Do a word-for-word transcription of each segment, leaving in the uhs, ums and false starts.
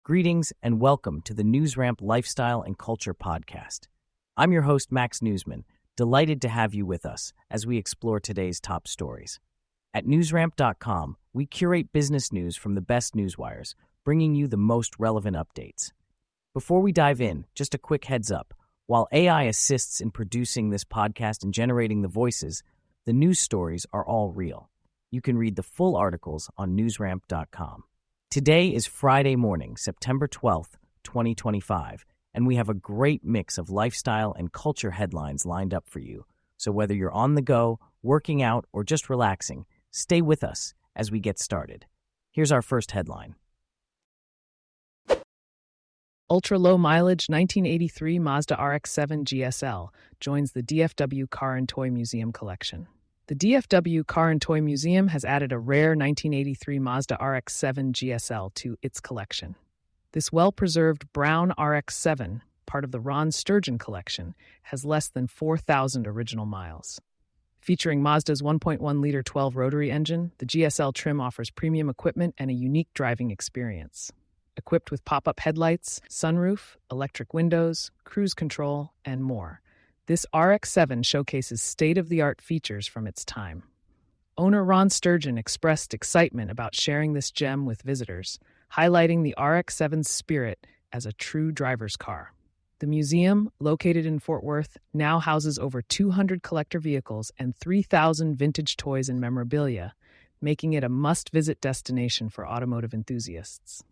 Greetings and welcome to the NewsRamp Lifestyle and Culture Podcast. I'm your host, Max Newsman, delighted to have you with us as we explore today's top stories. At newsramp dot com, we curate business news from the best newswires, bringing you the most relevant updates. Before we dive in, just a quick heads up. While A I assists in producing this podcast and generating the voices, the news stories are all real. You can read the full articles on newsramp dot com. Today is Friday morning, September twelfth, twenty twenty-five, and we have a great mix of lifestyle and culture headlines lined up for you. So whether you're on the go, working out, or just relaxing, stay with us as we get started. Here's our first headline. Ultra-low mileage nineteen eighty-three Mazda R X seven G S L joins the D F W Car and Toy Museum collection. The D F W Car and Toy Museum has added a rare nineteen eighty-three Mazda R X seven G S L to its collection. This well-preserved brown R X seven, part of the Ron Sturgeon collection, has less than four thousand original miles. Featuring Mazda's one point one liter twelve rotary engine, the G S L trim offers premium equipment and a unique driving experience. Equipped with pop-up headlights, sunroof, electric windows, cruise control, and more, this R X seven showcases state-of-the-art features from its time. Owner Ron Sturgeon expressed excitement about sharing this gem with visitors, highlighting the R X seven's spirit as a true driver's car. The museum, located in Fort Worth, now houses over two hundred collector vehicles and three thousand vintage toys and memorabilia, making it a must-visit destination for automotive enthusiasts.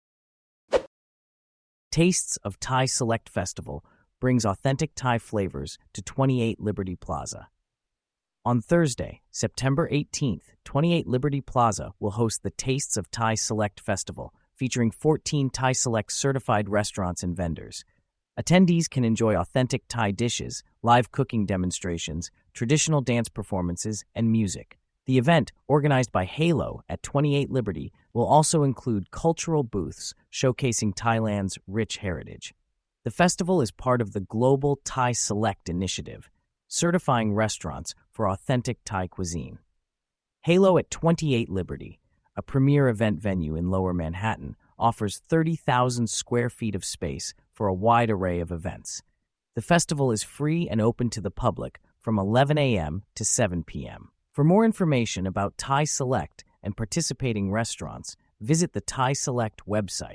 Tastes of Thai Select Festival brings authentic Thai flavors to twenty-eight Liberty Plaza. On Thursday, September eighteenth, twenty-eight Liberty Plaza will host the Tastes of Thai Select Festival, featuring fourteen Thai Select certified restaurants and vendors. Attendees can enjoy authentic Thai dishes, live cooking demonstrations, traditional dance performances, and music. The event, organized by Halo at twenty-eight Liberty, will also include cultural booths showcasing Thailand's rich heritage. The festival is part of the Global Thai Select initiative, certifying restaurants for authentic Thai cuisine. Halo at twenty-eight Liberty, a premier event venue in Lower Manhattan, offers thirty thousand square feet of space for a wide array of events. The festival is free and open to the public from eleven a.m. to seven p.m. For more information about Thai Select and participating restaurants, visit the Thai Select website.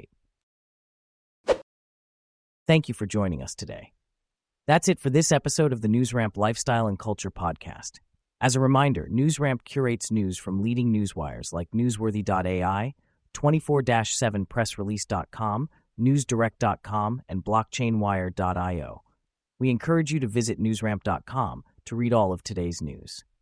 Thank you for joining us today. That's it for this episode of the NewsRamp Lifestyle and Culture Podcast. As a reminder, NewsRamp curates news from leading newswires like newsworthy dot A I, twenty-four seven press release dot com, news direct dot com, and blockchain wire dot io. We encourage you to visit newsramp dot com to read all of today's news.